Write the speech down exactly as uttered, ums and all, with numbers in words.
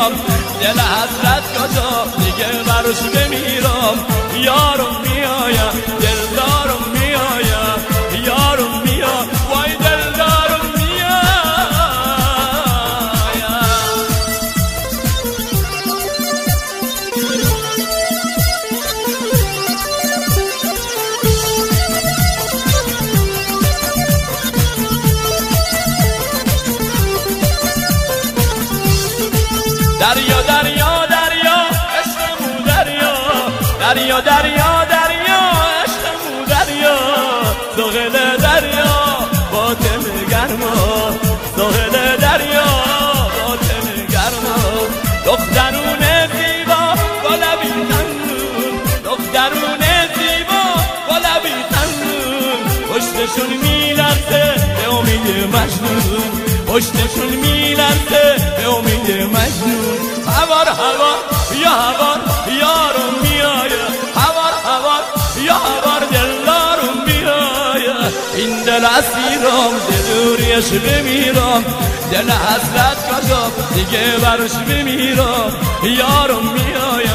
بمیرم، دل حسرت کجا دیگه براش بمیرم. یارم میایم دلدارم میایم، یارم میاد وای دلدارم میایم. دریا دریا دریا عشقمو دریا، دریا دریا دریا عشقمو دریا، ساحل دریا باطن گرما، ساحل دریا باطن گرما. دخترون زیبا با لبی خندون، دخترون زیبا با لبی خندون، پشتشون میلرزه به امید مجنون، پشتشون میلرزه به امید مجنون. هوار هوار یا هوار یارم میایه، هوار هوار یا هوار دلدارم میایه. این دل اسیرم ز دوریش بمیرم، دل حسرت کجا دیگه براش بمیرم. یارم میایه